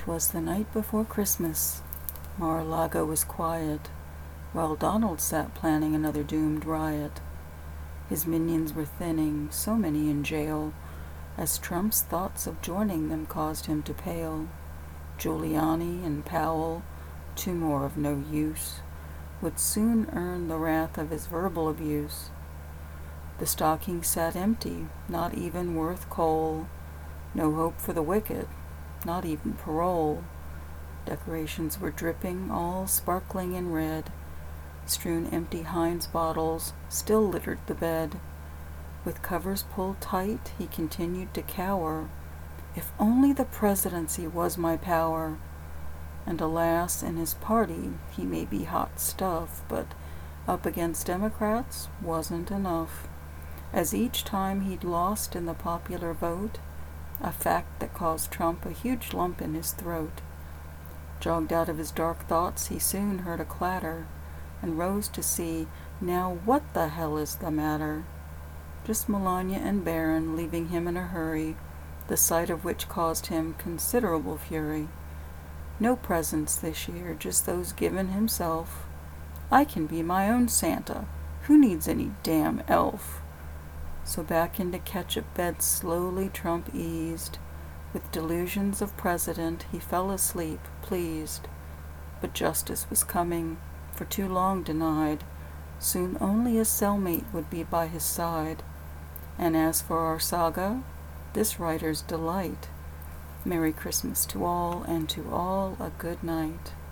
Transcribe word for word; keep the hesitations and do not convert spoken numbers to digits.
'Twas the night before Christmas. Mar-a-Lago was quiet, while Donald sat planning another doomed riot. His minions were thinning, so many in jail, as Trump's thoughts of joining them caused him to pale. Giuliani and Powell, two more of no use, would soon earn the wrath of his verbal abuse. The stocking sat empty, not even worth coal. No hope for the wicked, not even parole. Decorations were dripping, all sparkling in red. Strewn empty Heinz bottles still littered the bed. With covers pulled tight, he continued to cower. If only the presidency was my power. And alas, in his party he may be hot stuff, but up against Democrats wasn't enough. As each time he'd lost in the popular vote, a fact that caused Trump a huge lump in his throat. Jogged out of his dark thoughts, he soon heard a clatter, and rose to see, now what the hell is the matter? Just Melania and Barron leaving him in a hurry, the sight of which caused him considerable fury. No presents this year, just those given himself. I can be my own Santa. Who needs any damn elf? So back into ketchup bed slowly Trump eased. With delusions of president, he fell asleep, pleased. But justice was coming, for too long denied. Soon only a cellmate would be by his side. And as for our saga, this writer's delight. Merry Christmas to all, and to all a good night.